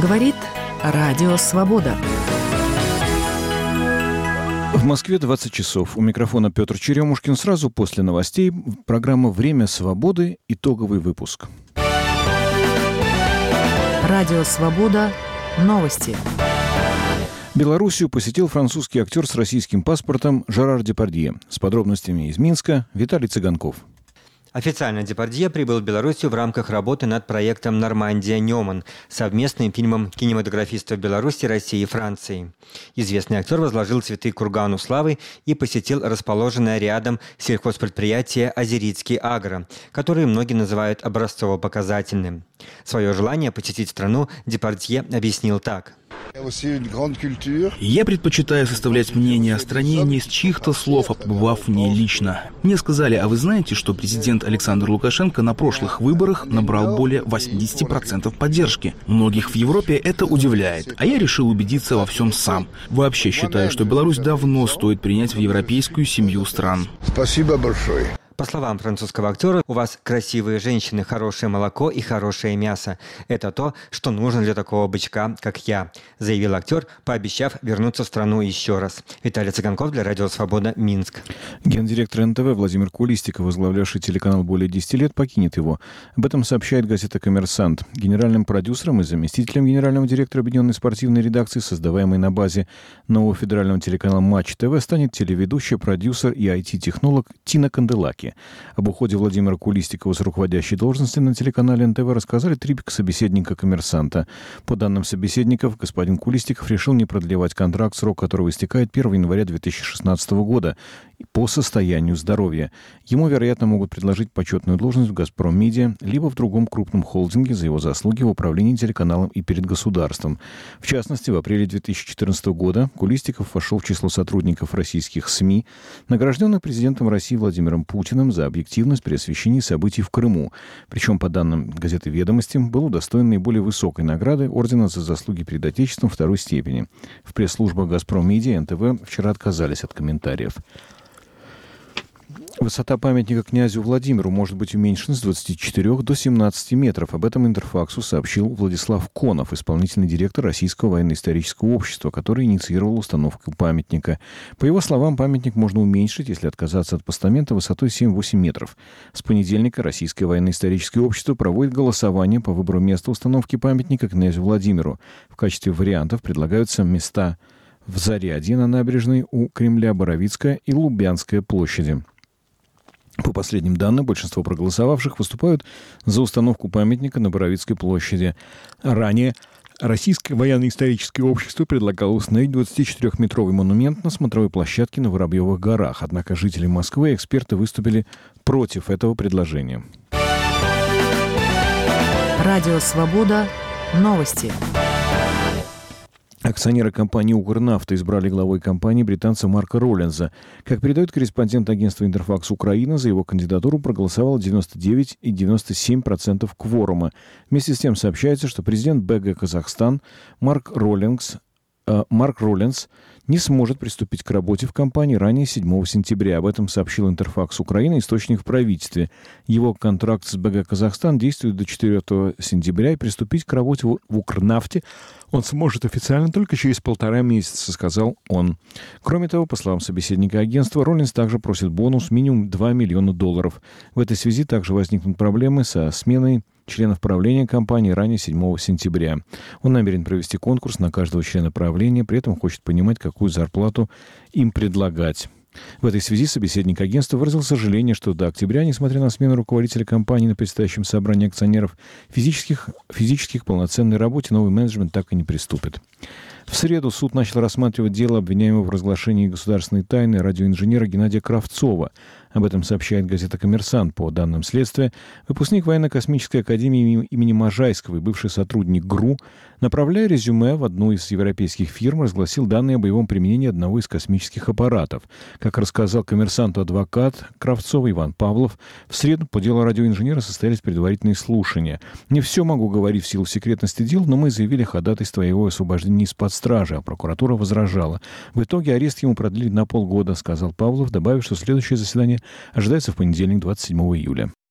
Говорит Радио Свобода. В Москве 20 часов. У микрофона Петр Черемушкин. Сразу после новостей программа «Время свободы». Итоговый выпуск. Радио Свобода. Новости. Белоруссию посетил французский актер с российским паспортом Жерар Депардье. С подробностями из Минска Виталий Цыганков. Официально Депардье прибыл в Белоруссию в рамках работы над проектом «Нормандия-Неман», совместным фильмом кинематографистов Беларуси, России и Франции. Известный актер возложил цветы к кургану славы и посетил расположенное рядом сельхозпредприятие «Озерицкий Агро», которое многие называют образцово-показательным. Свое желание посетить страну Депардье объяснил так. Я предпочитаю составлять мнение о стране не из чьих-то слов, а побывав в ней лично. Мне сказали, а вы знаете, что президент Александр Лукашенко на прошлых выборах набрал более 80% поддержки? Многих в Европе это удивляет, а я решил убедиться во всем сам. Вообще считаю, что Беларусь давно стоит принять в европейскую семью стран. Спасибо большое. По словам французского актера, у вас красивые женщины, хорошее молоко и хорошее мясо. Это то, что нужно для такого бычка, как я, заявил актер, пообещав вернуться в страну еще раз. Виталий Цыганков для Радио Свобода, Минск. Гендиректор НТВ Владимир Кулистиков, возглавлявший телеканал более 10 лет, покинет его. Об этом сообщает газета «Коммерсант». Генеральным продюсером и заместителем генерального директора объединенной спортивной редакции, создаваемой на базе нового федерального телеканала «Матч ТВ», станет телеведущий, продюсер и IT-технолог Тина Канделаки. Об уходе Владимира Кулистикова с руководящей должности на телеканале НТВ рассказали три собеседника «Коммерсанта». По данным собеседников, господин Кулистиков решил не продлевать контракт, срок которого истекает 1 января 2016 года по состоянию здоровья. Ему, вероятно, могут предложить почетную должность в «Газпром Медиа» либо в другом крупном холдинге за его заслуги в управлении телеканалом и перед государством. В частности, в апреле 2014 года Кулистиков вошел в число сотрудников российских СМИ, награжденных президентом России Владимиром Путиным за объективность при освещении событий в Крыму. Причем, по данным газеты «Ведомости», был удостоен наиболее высокой награды ордена за заслуги перед Отечеством второй степени. В пресс-службах «Газпром Медиа» и НТВ вчера отказались от комментариев. Высота памятника князю Владимиру может быть уменьшена с 24 до 17 метров. Об этом Интерфаксу сообщил Владислав Конов, исполнительный директор Российского военно-исторического общества, который инициировал установку памятника. По его словам, памятник можно уменьшить, если отказаться от постамента высотой 7-8 метров. С понедельника Российское военно-историческое общество проводит голосование по выбору места установки памятника князю Владимиру. В качестве вариантов предлагаются места в Зарядье на набережной у Кремля, Боровицкая и Лубянская площади. По последним данным, большинство проголосовавших выступают за установку памятника на Боровицкой площади. Ранее Российское военно-историческое общество предлагало установить 24-метровый монумент на смотровой площадке на Воробьевых горах. Однако жители Москвы и эксперты выступили против этого предложения. Радио Свобода. Новости. Акционеры компании «Укрнафта» избрали главой компании британца Марка Роллинза. Как передает корреспондент агентства «Интерфакс Украина», за его кандидатуру проголосовало 99,97% кворума. Вместе с тем сообщается, что президент БГ «Казахстан» Марк Роллинз не сможет приступить к работе в компании ранее 7 сентября. Об этом сообщил Интерфакс Украина, источник в правительстве. Его контракт с БГ «Казахстан» действует до 4 сентября, и приступить к работе в «Укрнафте» он сможет официально только через 1,5 месяца, сказал он. Кроме того, по словам собеседника агентства, Роллинз также просит бонус минимум $2 миллиона. В этой связи также возникнут проблемы со сменой членов правления компании ранее 7 сентября. Он намерен провести конкурс на каждого члена правления, при этом хочет понимать, какую зарплату им предлагать. В этой связи собеседник агентства выразил сожаление, что до октября, несмотря на смену руководителя компании на предстоящем собрании акционеров, физических к полноценной работе новый менеджмент так и не приступит. В среду суд начал рассматривать дело обвиняемого в разглашении государственной тайны радиоинженера Геннадия Кравцова. Об этом сообщает газета «Коммерсант». По данным следствия, выпускник военно-космической академии имени Можайского и бывший сотрудник ГРУ, направляя резюме в одну из европейских фирм, разгласил данные о боевом применении одного из космических аппаратов. Как рассказал «Коммерсанту» адвокат Кравцова Иван Павлов, в среду по делу радиоинженера состоялись предварительные слушания. «Не все могу говорить в силу секретности дел, но мы заявили ходатайство о его освобождении из-под стражи, а прокуратура возражала. В итоге арест ему продлили на полгода», сказал Павлов, добавив, что следующее заседание ожидается в понедельник, 27 июля.